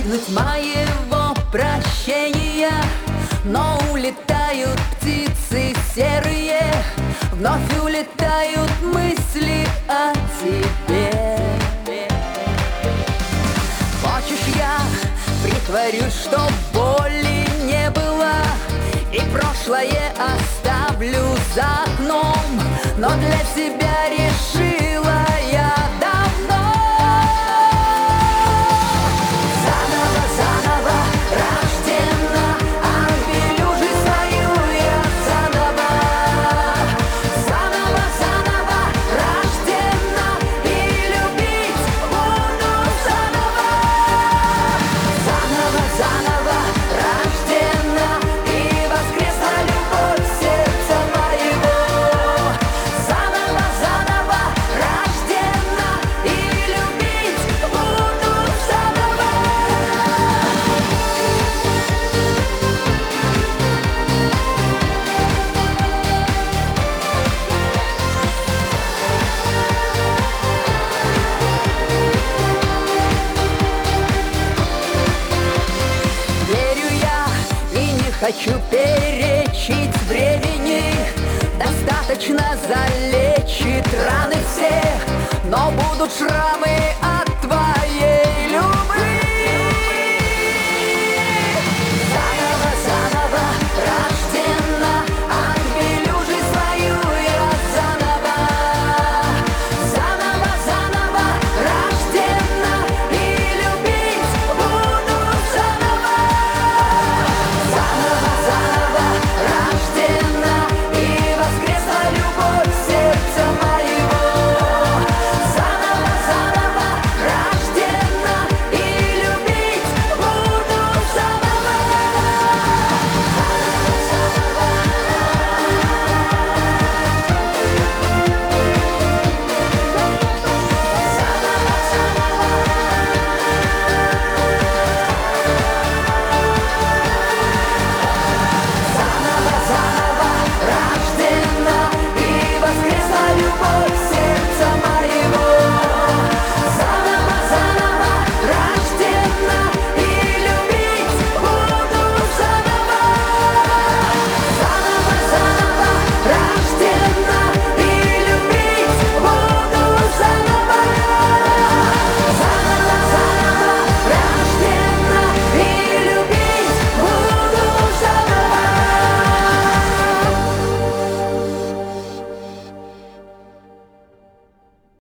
достигнуть моего прощения, но улетают птицы серые, вновь улетают мысли о тебе. Хочешь, я притворюсь, что боли не было, и прошлое оставлю за окном, но для тебя решила я давно. Заново, заново рождена, обелю жизнь свою я заново. Заново, заново рождена, и любить буду заново. Заново, заново рождена, и воскресла любовь сердца моего. Заново, заново рождена, и любить буду заново. Верю я и не хочу перечить времени, достаточно залечит раны все, но будут шрамы